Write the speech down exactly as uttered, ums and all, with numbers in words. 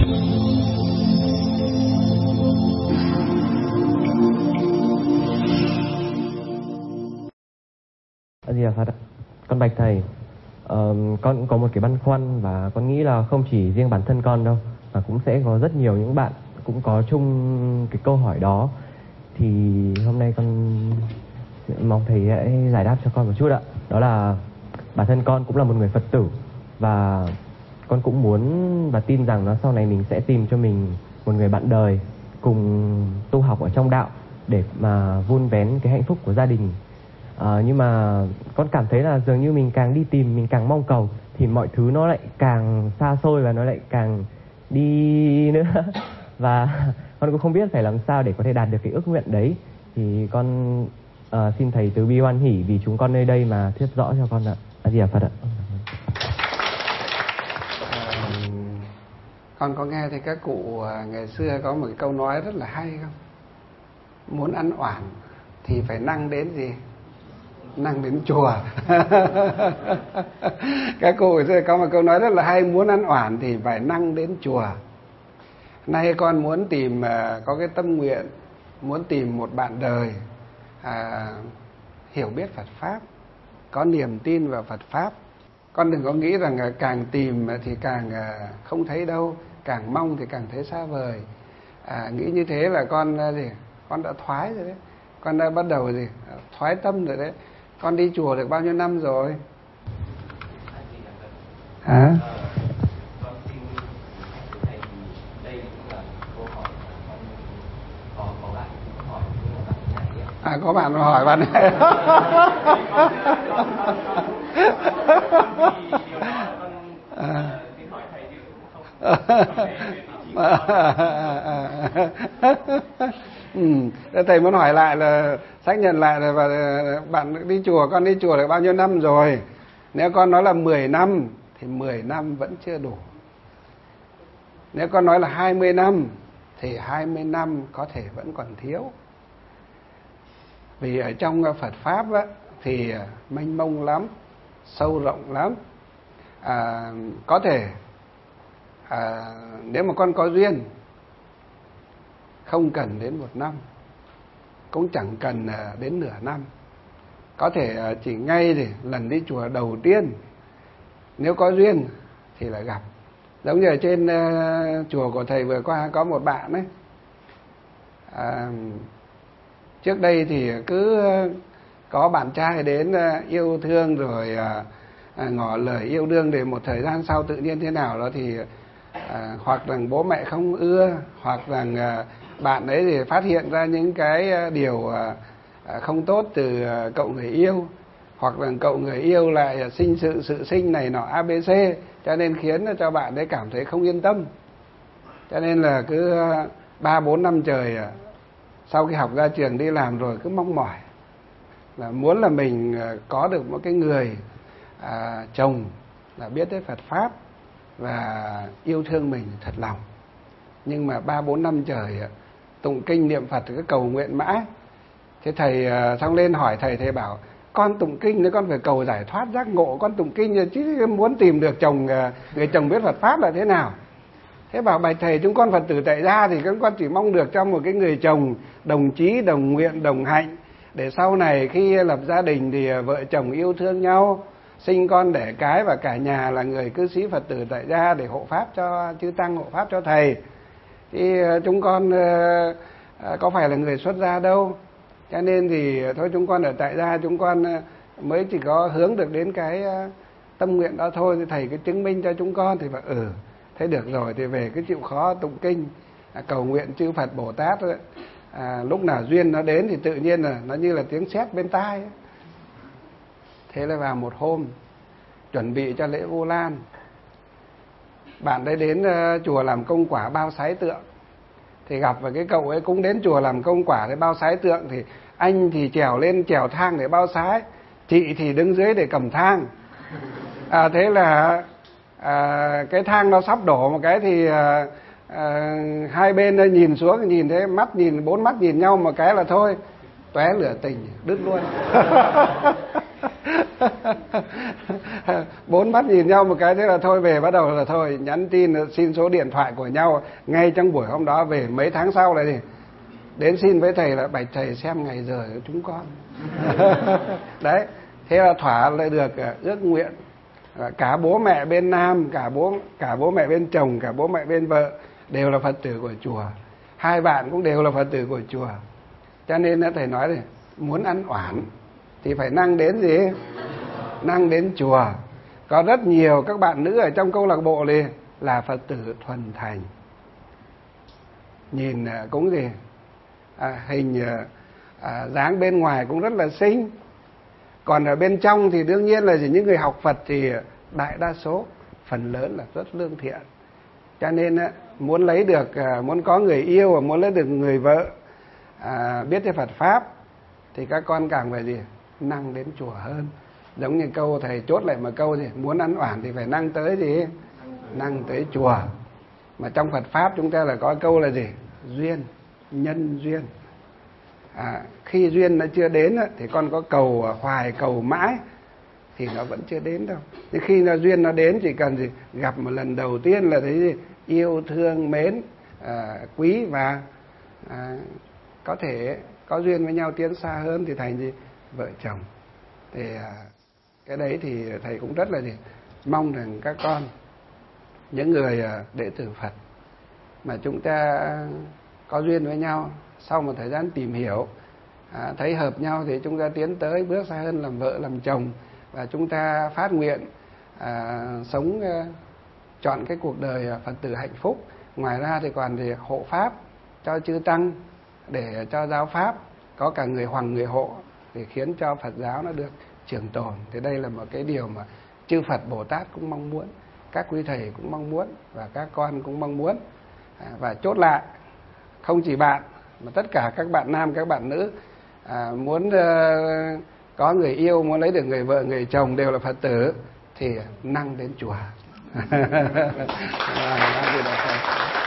A Di Đà Phật ạ. Con bạch thầy, uh, con cũng có một cái băn khoăn và con nghĩ là không chỉ riêng bản thân con đâu, mà cũng sẽ có rất nhiều những bạn cũng có chung cái câu hỏi đó. Thì hôm nay con mong thầy hãy giải đáp cho con một chút ạ. Đó là bản thân con cũng là một người Phật tử, và con cũng muốn và tin rằng nó sau này mình sẽ tìm cho mình một người bạn đời cùng tu học ở trong đạo để mà vun vén cái hạnh phúc của gia đình. À, nhưng mà con cảm thấy là dường như mình càng đi tìm, mình càng mong cầu thì mọi thứ nó lại càng xa xôi và nó lại càng đi nữa. Và con cũng không biết phải làm sao để có thể đạt được cái ước nguyện đấy. Thì con uh, xin thầy từ bi hoan hỷ vì chúng con nơi đây mà thuyết rõ cho con ạ. A Di Đà Phật ạ. À, con có nghe thì các cụ ngày xưa có một cái câu nói rất là hay không? Muốn ăn oản thì phải năng đến gì? Năng đến chùa. Các cụ xưa có một câu nói rất là hay: muốn ăn oản thì phải năng đến chùa. Nay con muốn tìm, có cái tâm nguyện muốn tìm một bạn đời à, hiểu biết Phật Pháp, có niềm tin vào Phật Pháp. Con đừng có nghĩ rằng càng tìm thì càng không thấy đâu, càng mong thì càng thấy xa vời. À, nghĩ như thế là con gì? Con đã thoái rồi đấy. Con đã bắt đầu gì? Thoái tâm rồi đấy. Con đi chùa được bao nhiêu năm rồi? Hả? À, có bạn hỏi bạn này. Ừ, thầy muốn hỏi lại là xác nhận lại là và bạn đi chùa, con đi chùa được bao nhiêu năm rồi? Nếu con nói là mười năm thì mười năm vẫn chưa đủ. Nếu con nói là hai mươi năm thì hai mươi năm có thể vẫn còn thiếu. Vì ở trong Phật Pháp á, thì mênh mông lắm, sâu rộng lắm. À, có thể à, nếu mà con có duyên không cần đến một năm, cũng chẳng cần đến nửa năm. Có thể chỉ ngay thì lần đi chùa đầu tiên, nếu có duyên thì là gặp. Giống như ở trên uh, chùa của thầy vừa qua có một bạn ấy. À, trước đây thì cứ có bạn trai đến uh, yêu thương rồi uh, ngỏ lời yêu đương, để một thời gian sau tự nhiên thế nào đó thì uh, hoặc rằng bố mẹ không ưa, hoặc rằng uh, bạn ấy thì phát hiện ra những cái điều không tốt từ cậu người yêu, hoặc là cậu người yêu lại sinh sự sự sinh này nọ a bê xê, cho nên khiến cho bạn ấy cảm thấy không yên tâm. Cho nên là cứ ba bốn năm trời sau khi học ra trường đi làm rồi cứ mong mỏi là muốn là mình có được một cái người à, chồng là biết tới Phật Pháp và yêu thương mình thật lòng. Nhưng mà ba bốn năm trời tụng kinh niệm Phật cứ cầu nguyện mãi. Thế thầy xong lên hỏi thầy, thầy bảo con tụng kinh nếu con phải cầu giải thoát giác ngộ, con tụng kinh chứ muốn tìm được chồng, người chồng biết Phật Pháp là thế nào. Thế bảo bạch thầy, chúng con Phật tử tại gia thì chúng con chỉ mong được trong một cái người chồng đồng chí, đồng nguyện, đồng hạnh, để sau này khi lập gia đình thì vợ chồng yêu thương nhau, sinh con đẻ cái, và cả nhà là người cư sĩ Phật tử tại gia để hộ pháp cho chư tăng, hộ pháp cho thầy. Thì chúng con có phải là người xuất gia đâu, cho nên thì thôi chúng con ở tại gia chúng con mới chỉ có hướng được đến cái tâm nguyện đó thôi. Thì thầy cứ chứng minh cho chúng con. Thì bảo ừ thế được rồi, thì về cứ chịu khó tụng kinh, cầu nguyện chư Phật Bồ Tát. À, lúc nào duyên nó đến thì tự nhiên là nó như là tiếng sét bên tai. Thế là vào một hôm chuẩn bị cho lễ Vu Lan, bạn đấy đến uh, chùa làm công quả bao sái tượng. Thì gặp và cái cậu ấy cũng đến chùa làm công quả để bao sái tượng. Thì anh thì trèo lên trèo thang để bao sái, chị thì đứng dưới để cầm thang. À, thế là à, cái thang nó sắp đổ một cái thì à, à, hai bên nhìn xuống, nhìn thế mắt nhìn bốn mắt nhìn nhau một cái là thôi tóe lửa tình đứt luôn. Bốn mắt nhìn nhau một cái thế là thôi, về bắt đầu là thôi nhắn tin xin số điện thoại của nhau ngay trong buổi hôm đó. Về mấy tháng sau này thì đến xin với thầy là bạch thầy xem ngày giờ của chúng con. Đấy, thế là thỏa lại được ước nguyện. Cả bố mẹ bên nam, cả bố cả bố mẹ bên chồng, cả bố mẹ bên vợ đều là Phật tử của chùa. Hai bạn cũng đều là Phật tử của chùa. Cho nên thầy nói này, muốn ăn oản thì phải năng đến gì? Năng đến chùa. Có rất nhiều các bạn nữ ở trong câu lạc bộ này là Phật tử thuần thành. Nhìn cũng gì? À, hình à, dáng bên ngoài cũng rất là xinh. Còn ở bên trong thì đương nhiên là chỉ những người học Phật thì đại đa số, phần lớn là rất lương thiện. Cho nên muốn lấy được, muốn có người yêu và muốn lấy được người vợ à, biết cái Phật Pháp thì các con càng phải gì? Năng đến chùa hơn. Giống như câu thầy chốt lại một câu gì? Muốn ăn oản thì phải năng tới gì? Năng tới chùa. Mà trong Phật Pháp chúng ta là có câu là gì? Duyên, nhân duyên. À, khi duyên nó chưa đến thì con có cầu hoài cầu mãi thì nó vẫn chưa đến đâu. Nhưng khi nó duyên nó đến chỉ cần gì? Gặp một lần đầu tiên là thấy gì? Yêu thương mến à, quý và à, có thể có duyên với nhau tiến xa hơn thì thành gì? Vợ chồng. Thì à, cái đấy thì thầy cũng rất là gì? Mong rằng các con, những người à, đệ tử Phật mà chúng ta có duyên với nhau, sau một thời gian tìm hiểu à, thấy hợp nhau thì chúng ta tiến tới bước xa hơn làm vợ làm chồng. Và chúng ta phát nguyện à, sống à, chọn cái cuộc đời Phật tử hạnh phúc. Ngoài ra thì còn thì hộ pháp cho chư tăng, để cho giáo pháp có cả người hoằng người hộ, để khiến cho Phật giáo nó được trường tồn. Thì đây là một cái điều mà chư Phật Bồ Tát cũng mong muốn, các quý thầy cũng mong muốn, và các con cũng mong muốn. À, và chốt lại, không chỉ bạn mà tất cả các bạn nam, các bạn nữ à, muốn uh, có người yêu, muốn lấy được người vợ, người chồng đều là Phật tử thì năng đến chùa.